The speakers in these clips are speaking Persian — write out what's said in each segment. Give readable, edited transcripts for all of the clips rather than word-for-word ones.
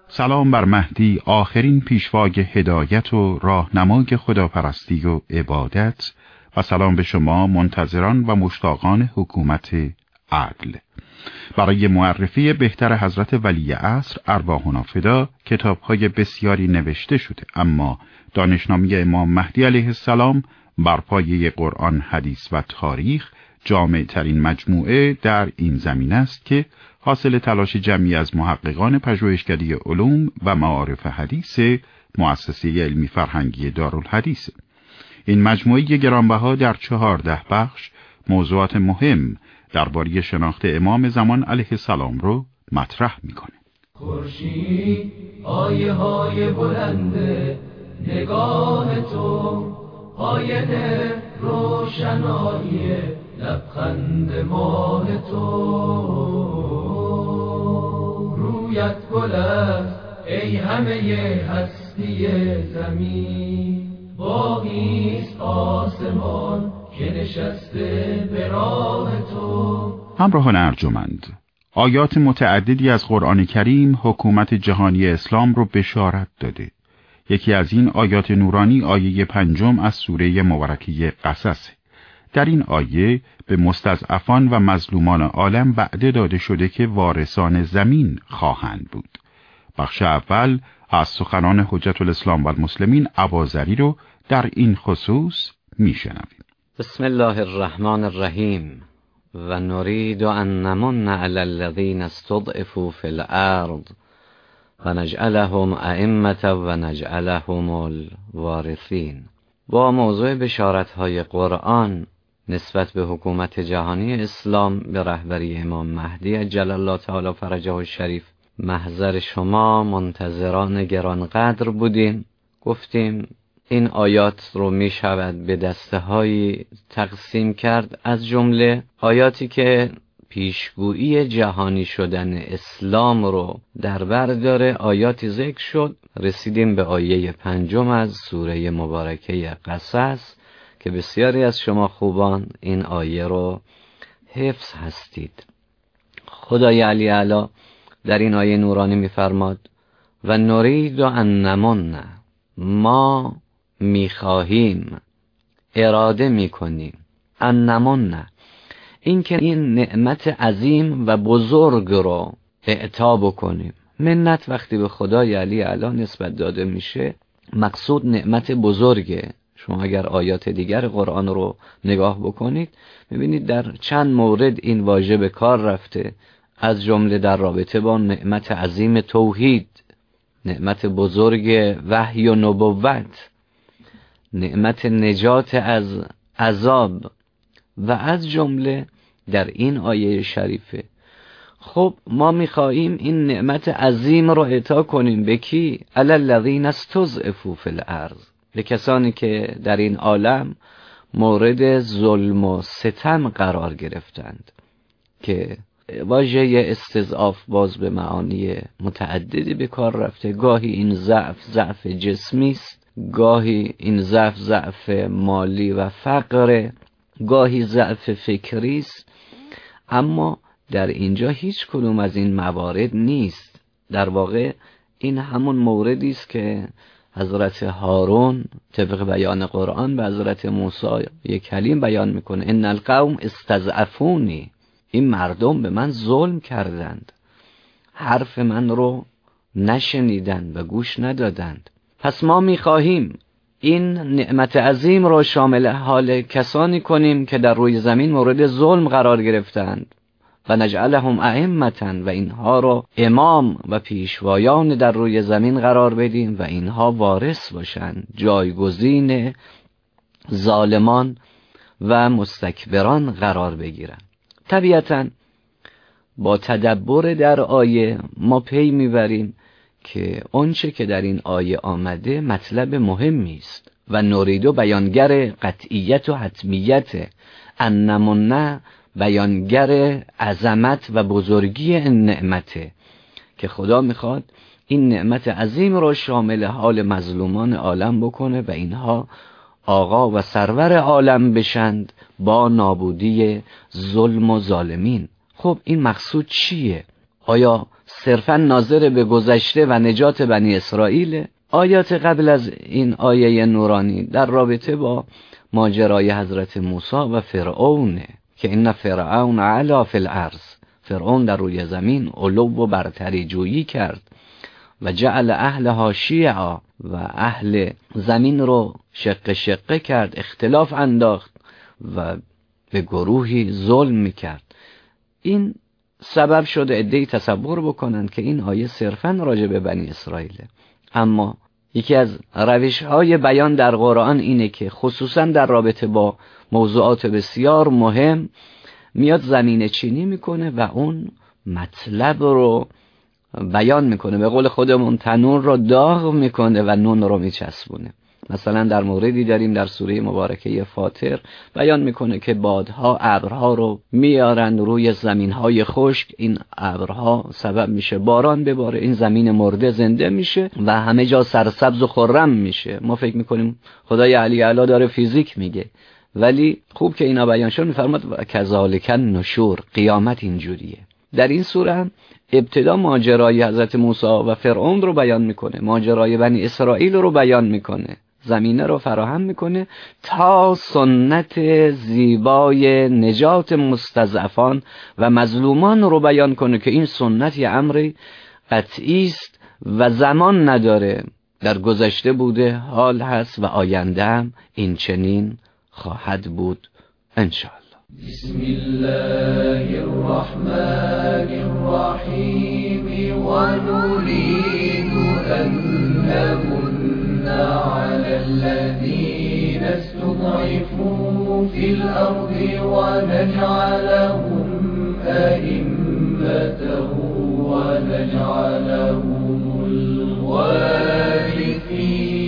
سلام بر مهدی، آخرین پیشوای هدایت و راهنمای خداپرستی و عبادت، و سلام به شما منتظران و مشتاقان حکومت عدل. برای معرفی بهتر حضرت ولی عصر ارواحنا فدا کتاب‌های بسیاری نوشته شده، اما دانشنامه امام مهدی علیه السلام بر پایه قرآن، حدیث و تاریخ جامع ترین مجموعه در این زمینه است که حاصل تلاش جمعی از محققان پژوهشکده علوم و معارف حدیث مؤسسه علمی فرهنگی دارالحدیث. این مجموعه گرانبها در 14 بخش موضوعات مهم درباره شناخت امام زمان علیه السلام رو مطرح میکنه. خورشید آیه های بلند نگاه تو، آینه روشنایی لبخند ماه تو، رویت گل است ای همه هستی زمین، باقیست آسمان که نشسته به راه تو. همراهان ارجمند، آیات متعددی از قرآن کریم حکومت جهانی اسلام رو بشارت داده. یکی از این آیات نورانی آیه 5 از سوره مبارکه قصص. در این آیه به مستضعفان و مظلومان عالم وعده داده شده که وارثان زمین خواهند بود. بخش اول از سخنان حجت الاسلام و المسلمین اباذری رو در این خصوص میشنویم. بسم الله الرحمن الرحیم. و نريد ان نمن علی الذین استضعفوا فی الارض و نجعلهم ائمة و نجعلهم الوارثین. با موضوع بشارت‌های قرآن نسبت به حکومت جهانی اسلام به رهبری امام مهدی عجل الله تعالی فرجه الشریف محضر شما منتظران گرانقدر بودیم. گفتیم این آیات رو می شود به دسته‌هایی تقسیم کرد، از جمله آیاتی که پیشگویی جهانی شدن اسلام رو در بر داره. آیاتی ذکر شد، رسیدیم به آیه 5 از سوره مبارکه قصص که بسیاری از شما خوبان این آیه رو حفظ هستید. خدای علی اعلی در این آیه نورانی می‌فرماد و نرید ان نمن، ما می‌خواهیم، اراده می‌کنیم، ان نمن، این که این نعمت عظیم و بزرگ رو اعطا بکنیم. منت وقتی به خدای علی اعلی نسبت داده میشه، مقصود نعمت بزرگه. شما اگر آیات دیگر قرآن رو نگاه بکنید میبینید در چند مورد این واژه به کار رفته، از جمله در رابطه با نعمت عظیم توحید، نعمت بزرگ وحی و نبوت، نعمت نجات از عذاب و از جمله در این آیه شریفه. خب ما میخواییم این نعمت عظیم رو اعطا کنیم به کی؟ علی الذین استضعفوا فی الارض، به کسانی که در این عالم مورد ظلم و ستم قرار گرفتند، که واژه استضعاف باز به معانی متعددی به کار رفته. گاهی این ضعف جسمی است، گاهی این ضعف مالی و فقر، گاهی ضعف فکری است، اما در اینجا هیچ کدوم از این موارد نیست. در واقع این همون موردی است که حضرت هارون طبق بیان قرآن به حضرت موسی یک کلیم بیان میکنه، ان القوم استضعفونی، این مردم به من ظلم کردند، حرف من رو نشنیدند و گوش ندادند. پس ما میخواهیم این نعمت عظیم رو شامل حال کسانی کنیم که در روی زمین مورد ظلم قرار گرفتند و نجعلهم ائمة، و اینها رو امام و پیشوایان در روی زمین قرار بدیم و اینها وارث باشند، جایگزین ظالمان و مستکبران قرار بگیرند. طبیعتاً با تدبر در آیه ما پی میبریم که آنچه که در این آیه آمده مطلب مهمی است و نوریدو بیانگر قطعیت و حتمیت، انمونه بیانگر عظمت و بزرگی این نعمته که خدا میخواد این نعمت عظیم رو شامل حال مظلومان عالم بکنه و اینها آقا و سرور عالم بشند با نابودی ظلم و ظالمین. خب این مقصود چیه؟ آیا صرفاً ناظر به گذشته و نجات بنی اسرائیل. آیات قبل از این آیه نورانی در رابطه با ماجرای حضرت موسی و فرعون که این فرعون علا فی الارض، فرعون در روی زمین علو و برتری جویی کرد و جعل اهلها شیعا و اهل زمین رو شقه شقه کرد، اختلاف انداخت و به گروهی ظلم میکرد. این سبب شده عده‌ای تصور بکنند که این آیه صرفاً راجع به بنی اسرائیله. اما یکی از روش‌های بیان در قرآن اینه که خصوصاً در رابطه با موضوعات بسیار مهم میاد زمینه چینی میکنه و اون مطلب رو بیان میکنه، به قول خودمون تنور رو داغ میکنه و نون رو میچسبونه. مثلا در موردی داریم در سوره مبارکه فاطر بیان میکنه که بادها ابرها رو میارن روی زمینهای خشک، این ابرها سبب میشه باران بباره، این زمین مرده زنده میشه و همه جا سرسبز و خرم میشه. ما فکر میکنیم خدای علی اعلی داره فیزیک میگه، ولی خوب که اینا بیان شد میفرماد کذالک النشور، قیامت اینجوریه. در این سوره هم ابتدا ماجرای حضرت موسی و فرعون رو بیان میکنه، ماجرای بنی اسرائیل رو بیان میکنه، زمینه رو فراهم میکنه تا سنت زیبای نجات مستضعفان و مظلومان رو بیان کنه که این سنت یه امر قطعی است و زمان نداره، در گذشته بوده، حال هست و آینده هم این چنین خواهد بود انشاءالله. بسم الله الرحمن الرحیم و نريد أن نمن على الذين استضعفوا في الأرض ونجعلهم أئمة ونجعلهم الوارثين.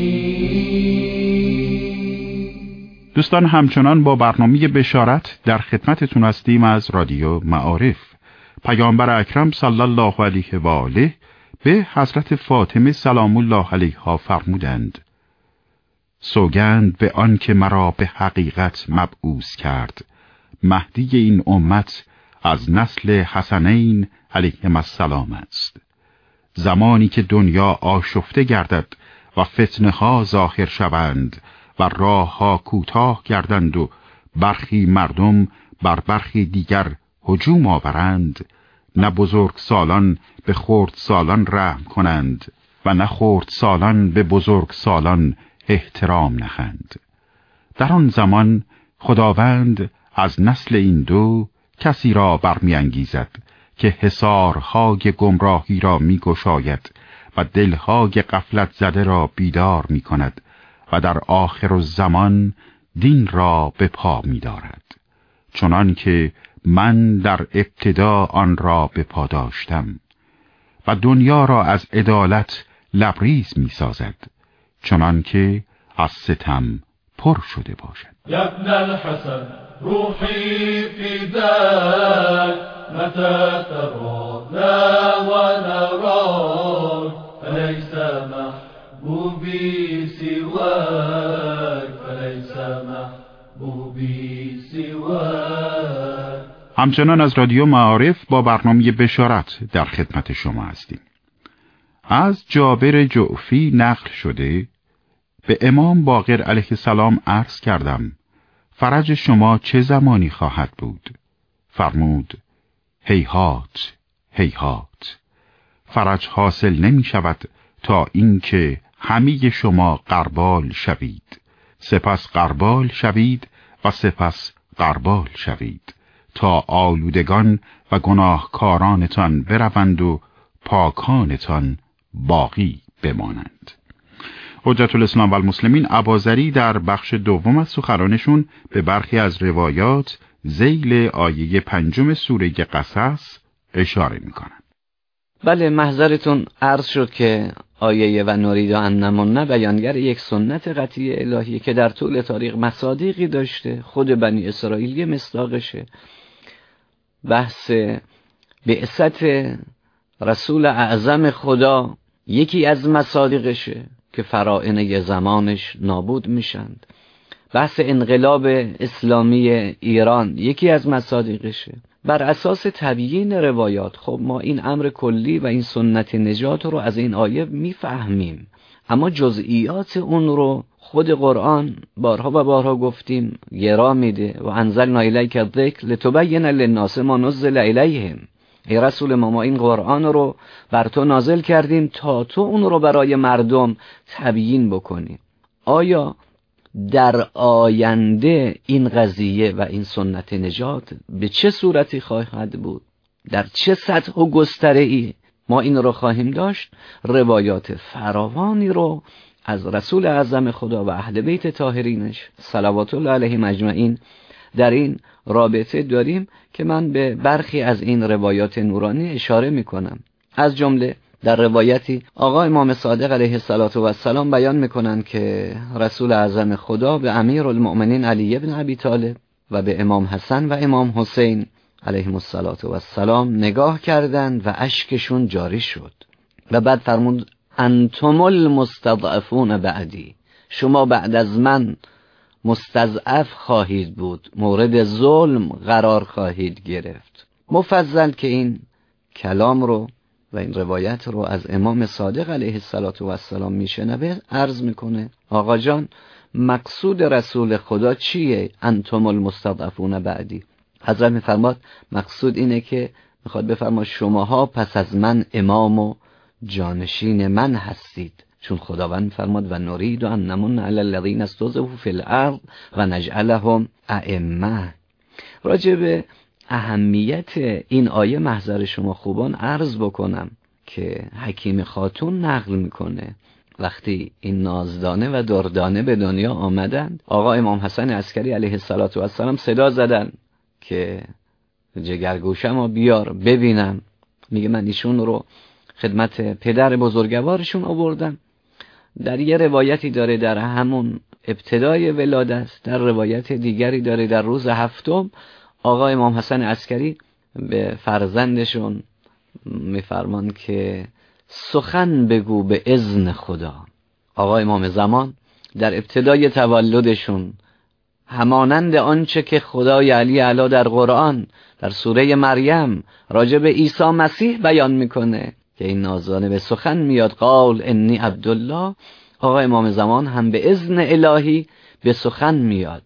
دوستان همچنان با برنامه بشارت در خدمتتون هستیم از رادیو معارف. پیامبر اکرم صلی الله علیه و آله به حضرت فاطمه سلام الله علیها فرمودند: سوگند به آن که مرا به حقیقت مبعوث کرد، مهدی این امت از نسل حسنین علیهم السلام است. زمانی که دنیا آشفته گردد و فتنه ها ظاهر شوند و راه ها کوتاه گردند و برخی مردم بر برخی دیگر هجوم آورند، نه بزرگ سالان به خرد سالان رحم کنند و نه خرد سالان به بزرگ سالان احترام نهند. در آن زمان خداوند از نسل این دو کسی را برمی‌انگیزد که حصارهای گمراهی را می‌گشاید و دلهای غفلت زده را بیدار می‌کند و در آخر الزمان دین را به پا می‌دارد، چنان که من در ابتدا آن را به پا داشتم، و دنیا را از عدالت لبریز می‌سازد، چنان که از ستم پر شده باشد. یا ابن الحسن روحی فداک متى ترانا ونراك فليس محبوبي سواك فليس محبوبي سواك. همچنان از رادیو معارف با برنامه بشارت در خدمت شما هستیم. از جابر جعفی نقل شده به امام باقر علیه السلام عرض کردم: فرج شما چه زمانی خواهد بود؟ فرمود: هیهات هیهات، فرج حاصل نمی شود تا اینکه همه شما غربال شوید، سپس غربال شوید و سپس غربال شوید، تا آلودگان و گناهکارانتان بروند و پاکانتان باقی بمانند. حجت الاسلام و المسلمین اباظری در بخش دوم از سخنرانشون به برخی از روایات ذیل آیه 5 سوره قصص اشاره می‌کنند. بله، محضرتون عرض شد که آیه و نرید ان نمن بیانگر یک سنت قطعی الهی که در طول تاریخ مصادیقی داشته، خود بنی اسرائیل یه مصداقشه. بحث بعثت رسول اعظم خدا یکی از مصادیقشه که فرائض زمانش نابود میشند. بحث انقلاب اسلامی ایران یکی از مصادیقشه. بر اساس تبیین روایات خب ما این امر کلی و این سنت نجات رو از این آیه میفهمیم، اما جزئیات اون رو خود قرآن بارها و بارها گفتیم گرا میده. و انزلنا الیک الذکر لتبین للناس ما نزل الیهم. ای رسول ما این قرآن رو بر تو نازل کردیم تا تو اون رو برای مردم تبیین بکنی. آیا در آینده این قضیه و این سنت نجات به چه صورتی خواهد بود؟ در چه سطح و گستره‌ای ما این رو خواهیم داشت؟ روایات فراوانی رو از رسول اعظم خدا و اهل بیت طاهرینش صلوات الله علیهم اجمعین در این رابطه داریم که من به برخی از این روایات نورانی اشاره میکنم. از جمله در روایتی آقا امام صادق علیه السلام بیان میکنند که رسول اعظم خدا به امیرالمؤمنین علی ابن ابی طالب و به امام حسن و امام حسین علیهم السلام نگاه کردند و اشکشون جاری شد و بعد فرمود انتم المستضعفون بعدی، شما بعد از من مستضعف خواهید بود، مورد ظلم قرار خواهید گرفت. مفضل که این کلام رو و این روایت رو از امام صادق علیه السلام میشنوه عرض میکنه آقا جان مقصود رسول خدا چیه؟ انتم المستضعفون بعدی. حضرت میفرماد مقصود اینه که میخواد بفرما شماها پس از من امام و جانشین من هستید، چون خداوند فرماد و نرید ان نمن علی الذین استضعفوا فی الارض و نجعلهم ائمه. راجع به اهمیت این آیه محضر شما خوبان عرض بکنم که حکیم خاتون نقل میکنه وقتی این نازدانه و دردانه به دنیا آمدند آقا امام حسن عسکری علیه السلام صدا زدن که جگرگوشمو بیار ببینم. میگه من ایشون رو خدمت پدر بزرگوارشون آوردم. در یه روایتی داره در همون ابتدای ولادت، در روایت دیگری داره در روز هفتم آقا امام حسن عسکری به فرزندشون میفرمان که سخن بگو به اذن خدا. آقا امام زمان در ابتدای تولدشون همانند آنچه که خدای علی اعلی در قرآن در سوره مریم راجع به عیسی مسیح بیان میکنه که این نازدانه به سخن میاد قال انی عبدالله، آقا امام زمان هم به اذن الهی به سخن میاد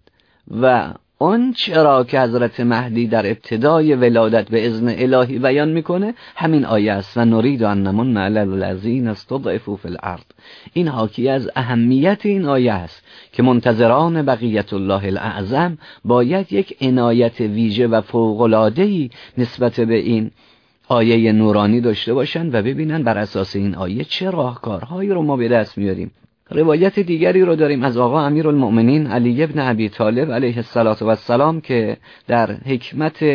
و اون چرا که حضرت مهدی در ابتدای ولادت به اذن الهی بیان میکنه همین آیه است و نرید ان نمن علی الذین استضعفوا فی الارض. این حاکی از اهمیت این آیه است که منتظران بقیت الله الاعظم باید یک عنایت ویژه و فوق‌العاده‌ای نسبت به این آیه نورانی داشته باشند و ببینن بر اساس این آیه چه راهکارهایی رو ما به دست میاریم. روایت دیگری رو داریم از آقا امیرالمؤمنین علی ابن ابی طالب علیه السلام که در حکمت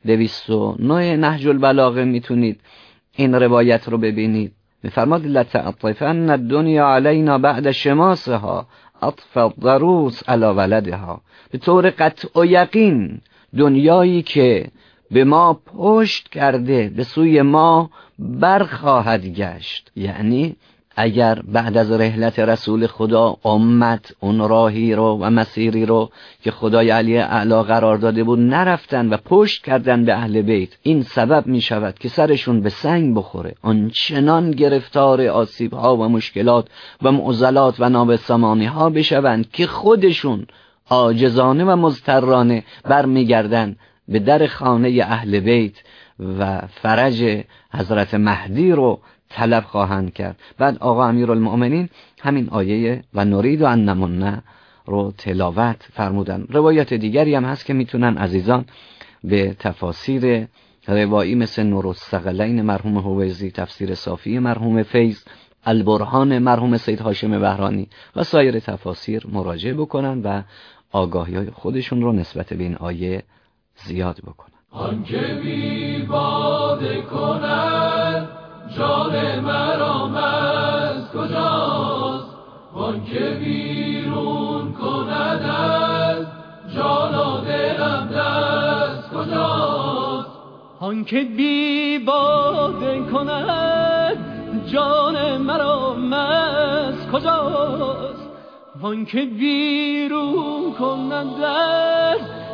209 نهج البلاغه میتونید این روایت رو ببینید. میفرماد لتعطفن الدنیا علینا بعد شماسها عطف الضروس علی ولدها. به طور قطع و یقین دنیایی که به ما پشت کرده به سوی ما برخواهد گشت، یعنی اگر بعد از رحلت رسول خدا امت اون راهی رو و مسیری رو که خدای علی اعلی قرار داده بود نرفتن و پشت کردن به اهل بیت، این سبب می شود که سرشون به سنگ بخوره، آنچنان گرفتار آسیب ها و مشکلات و معضلات و نابسامانی ها بشوند که خودشون عاجزانه و مضطرانه برمیگردن به در خانه اهل بیت و فرج حضرت مهدی رو طلب خواهند کرد. بعد آقا امیرالمؤمنین همین آیه و نرید ان نمن رو تلاوت فرمودن. روایات دیگری هم هست که میتونن عزیزان به تفاسیر روایی مثل نورالثقلین مرحوم هویزی، تفسیر صافی مرحوم فیض، البرهان مرحوم سید هاشم بهرانی و سایر تفاسیر مراجعه بکنن و آگاهی خودشون رو نسبت به این آیه زیاد بکنن. آنکه بی باده کند جان مرا از کجاست، آنکه بیرون کند از جان و دلم دست کجاست، آنکه بی باده کند جان مرا از کجاست، آنکه بیرون کند از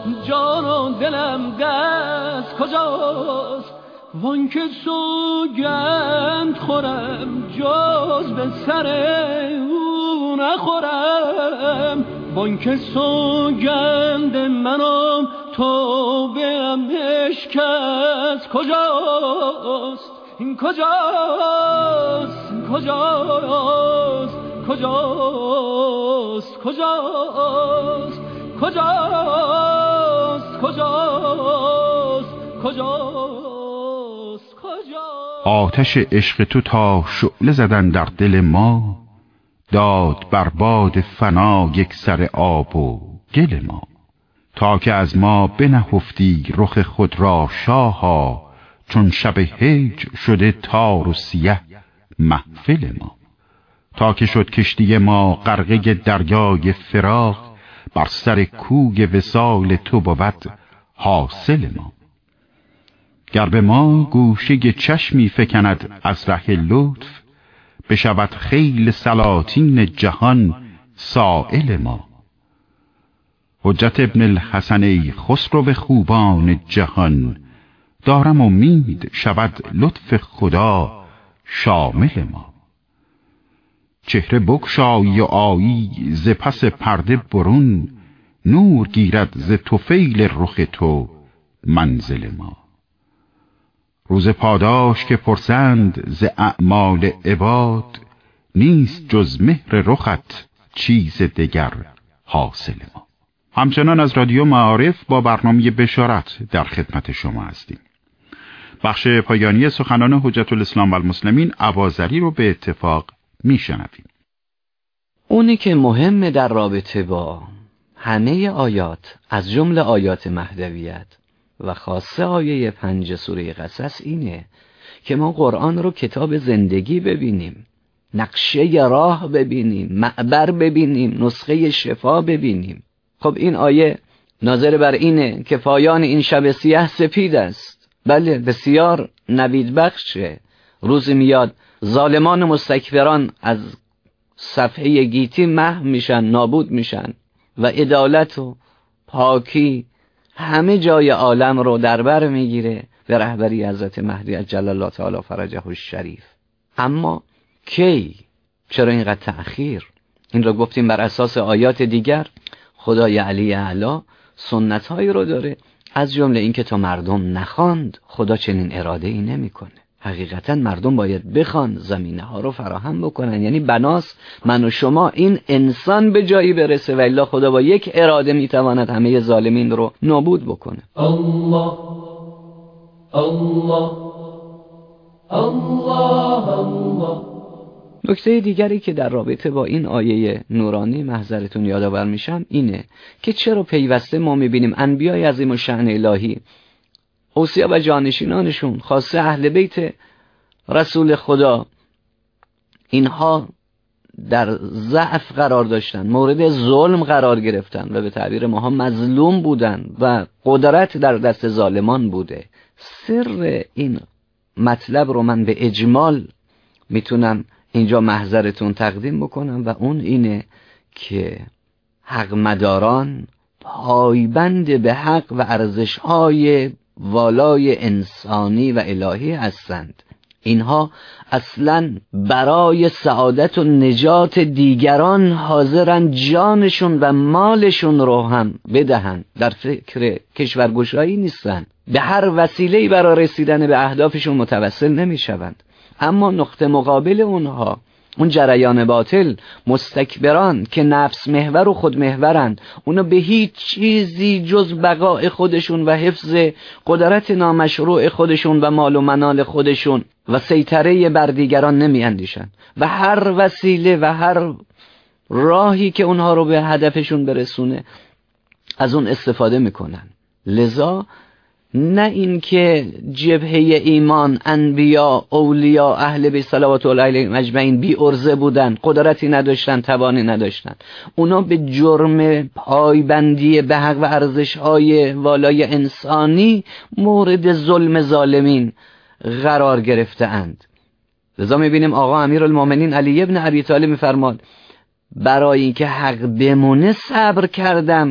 جان و دلم دست کجاست؟ وان که سوگند خورم جز به سر او نخورم. وان که سوگند منم توبه‌ام اشکست کجاست؟ این کجاست؟ این کجاست؟ کجاست؟ کجاست؟ کجاست؟ کجاست؟ کجاست؟ کجاست؟ آتش عشق تو تا شعله زدن در دل ما، داد بر باد فنا یک سر آب و گل ما. تا که از ما بنهفتی رخ خود را شاها، چون شب هجر شده تار و سیه محفل ما. تا که شد کشتی ما غرقه دریای فراق، بر سر کوی وصال تو بود حاصل ما. گر به ما گوشه چشمی فکند از ره لطف، بشود خیل سلاطین جهان سائل ما. حجت ابن الحسن خسرو خوبان جهان، دارم امید شود لطف خدا شامل ما. چهره بگشایی و آیی ز پس پرده برون، نور گیرد ز طفیل رخ تو منزل ما. روز پاداش که پرسند ز اعمال عباد، نیست جز مهر رخت چیز دگر حاصل ما. همچنان از رادیو معارف با برنامه بشارت در خدمت شما هستیم. بخش پایانی سخنان حجت الاسلام و المسلمین اباظری رو به اتفاق میشنویم. اونی که مهمه در رابطه با همه آیات از جمله آیات مهدویت و خاصه آیه 5 سوره قصص اینه که ما قرآن رو کتاب زندگی ببینیم، نقشه راه ببینیم، معبر ببینیم، نسخه شفا ببینیم. خب این آیه ناظر بر اینه که پایان این شب سیاه سپید است. بله بسیار نوید بخشه. روزی میاد ظالمان مستکبران از صفحه گیتی محو میشن، نابود میشن و عدالت و پاکی همه جای عالم رو در بر میگیره به رهبری حضرت مهدی عجل الله تعالی فرجه الشریف. اما کی؟ چرا اینقدر تأخیر؟ این رو گفتیم بر اساس آیات دیگر. خدای علی اعلی سنت هایی رو داره، از جمله این که تا مردم نخواند خدا چنین اراده ای نمی کنه. حقیقتا مردم باید بخوان، زمینه ها رو فراهم بکنن. یعنی بناس من و شما این انسان به جایی برسه و الا خدا با یک اراده میتواند همه ظالمین رو نابود بکنه. الله الله الله الله. نکته دیگری که در رابطه با این آیه نورانی محضرتون یادآور میشم اینه که چرا پیوسته ما میبینیم انبیای عظیم الشأن الهی، اوصیا و جانشینانشون، خاصه اهل بیت رسول خدا، اینها در ضعف قرار داشتن، مورد ظلم قرار گرفتن و به تعبیر ما مظلوم بودن و قدرت در دست ظالمان بوده. سر این مطلب رو من به اجمال میتونم اینجا محضرتون تقدیم بکنم و اون اینه که حق مداران پایبند به حق و ارزش‌های والای انسانی و الهی هستند. اینها اصلا برای سعادت و نجات دیگران حاضرن جانشون و مالشون رو هم بدهن، در فکر کشورگشایی نیستن، به هر وسیله‌ای برای رسیدن به اهدافشون متوسل نمیشوند. اما نقطه مقابل اونها، اون جریان باطل، مستکبران که نفس محور و خود محورند، اونا به هیچ چیزی جز بقای خودشون و حفظ قدرت نامشروع خودشون و مال و منال خودشون و سیطره بر دیگران نمی اندیشن و هر وسیله و هر راهی که اونها رو به هدفشون برسونه از اون استفاده میکنن. لذا نه این که جبهه ایمان، انبیا، اولیا، اهل بیت صلوات الله علیهم اجمعین بی ارزه بودن، قدرتی نداشتن، توانی نداشتن، اونا به جرم پایبندی به حق و ارزش‌های والای انسانی مورد ظلم ظالمین قرار گرفته اند. لذا می‌بینیم آقا امیرالمومنین علی ابن ابی طالب می‌فرماد برای اینکه حق بمونه صبر کردم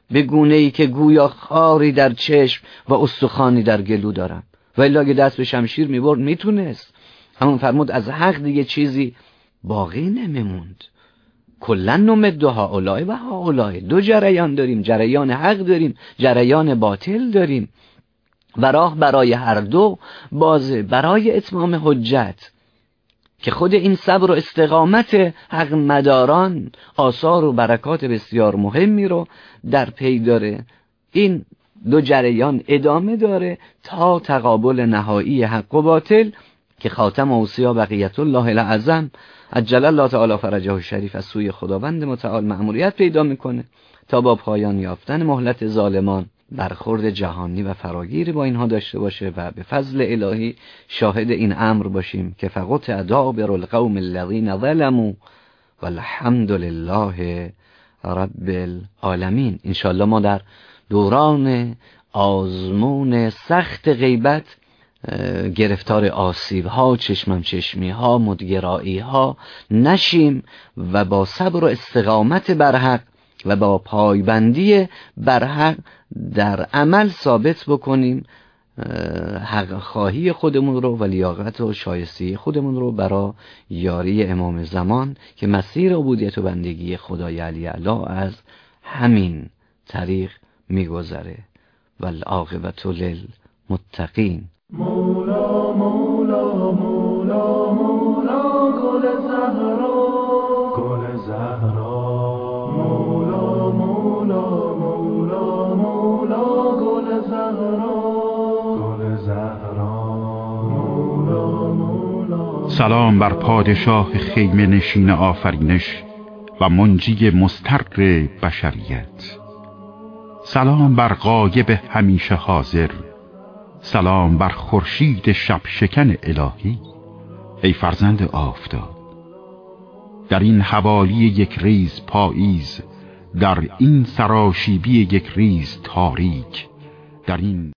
به گونه‌ای که گویا خاری در چشم و استخوانی در گلو دارم. و الا اگه دست به شمشیر میبرد میتونست. همون فرمود از حق دیگه چیزی باقی نمیموند. کلن نمد هؤلاء و هؤلاء. دو جریان داریم، جریان حق داریم، جریان باطل داریم و راه برای هر دو بازه. برای اتمام حجت که خود این صبر و استقامت حق مداران آثار و برکات بسیار مهمی رو در پی داره، این دو جریان ادامه داره تا تقابل نهایی حق و باطل که خاتم اوصیا بقیت الله الاعظم عجل الله تعالی فرجه الشریف از سوی خداوند متعال مأموریت پیدا میکنه تا با پایان یافتن مهلت ظالمان برخورد جهانی و فراگیری با اینها داشته باشه و به فضل الهی شاهد این امر باشیم که فقط دابر القوم الذین ظلموا والحمد لله رب العالمین. انشاءالله ما در دوران آزمون سخت غیبت گرفتار آسیب ها، چشمم چشمی ها، مدگرایی ها نشیم و با صبر و استقامت بر حق و با پایبندی بر حق در عمل ثابت بکنیم حق خواهی خودمون رو و لیاقت و شایسته خودمون رو برای یاری امام زمان که مسیر عبودیت و بندگی خدای علی اعلی از همین طریق میگذره. والعاقبت للمتقین. مولا مولا مولا مولا گل زهرا گل زهرا مولا مولا مولا مولا گل زهرا گل زهرا مولا مولا. سلام بر پادشاه خیمه نشین آفرینش و منجی مستر بشریت. سلام بر غایب همیشه حاضر. سلام بر خورشید شب شکن الهی. ای فرزند آفتاب، در این حوالی یک ریز پاییز، در این سراشیبی یک ریز تاریک، در این